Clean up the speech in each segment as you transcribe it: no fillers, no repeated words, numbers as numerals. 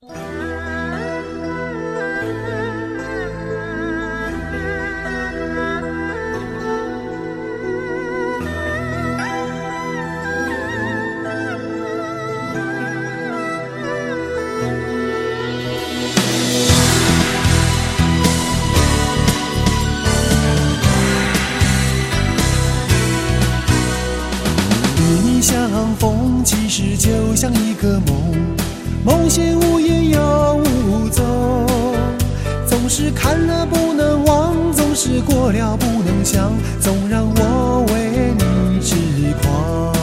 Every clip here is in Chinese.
相逢其实就像一个梦，梦醒无影又无踪，总是看了不能忘，总是过了不能想，总让我为你痴狂。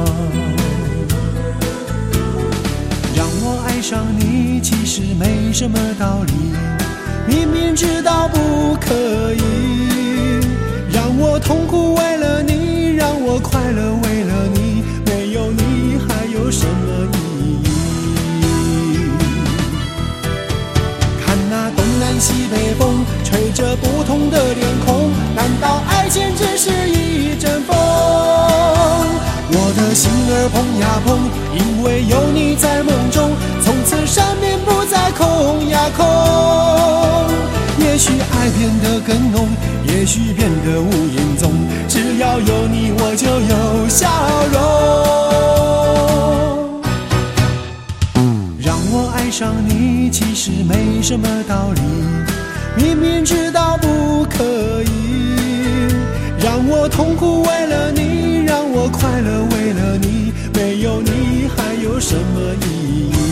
让我爱上你其实没什么道理，明明知道不可以，让我痛苦为了你，让我快乐为了你，没有你还有什么意义？看那东南西北风，吹着不同的脸孔，难道爱简直是一阵风？我的心儿碰呀碰，因为有你在梦中，从此山边不再空呀空。也许爱变得更浓，也许变得无影踪，只要有你我就有笑容。让我爱上你其实没什么道理，明明知道不可以，让我痛苦为了你，让我快乐为了你，没有你还有什么意义？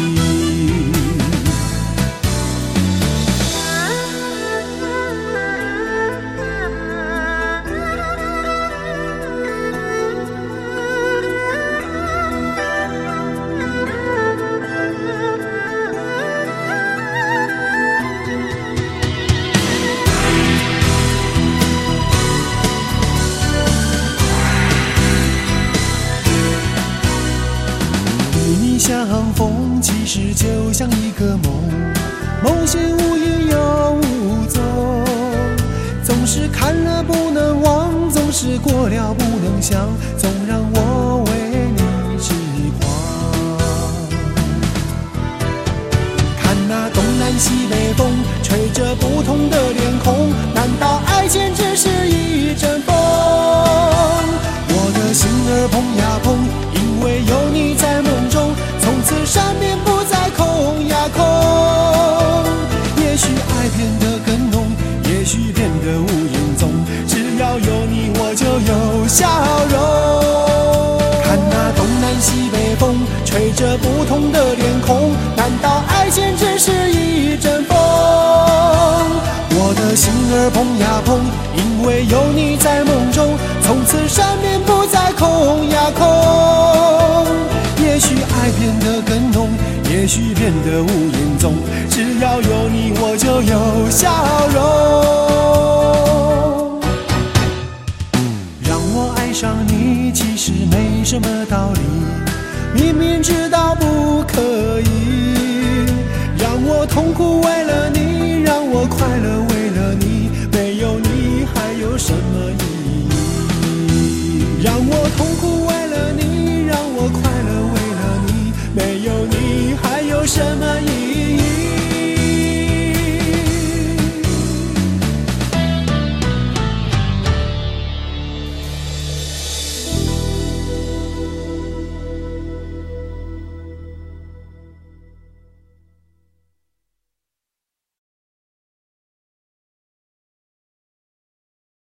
相逢其实就像一个梦，梦醒无影又无踪，总是看了不能忘，总是过了不能想，总让我为你痴狂。看那东南西北风，吹着不同的脸孔，难道爱简直是一阵风？我的心儿碰呀碰，因为有你在梦中，从此山边不再空呀空。也许爱变得更浓，也许变得无影踪，只要有你我就有笑容。看那东南西北风，吹着不同的脸孔，难道爱简直是一阵风？我的心儿碰呀碰，因为有你在梦中，从此山边不再空呀空。也许爱变得更浓，也许变得无影踪，只要有你我就有笑容。让我爱上你其实没什么道理，明明知道不可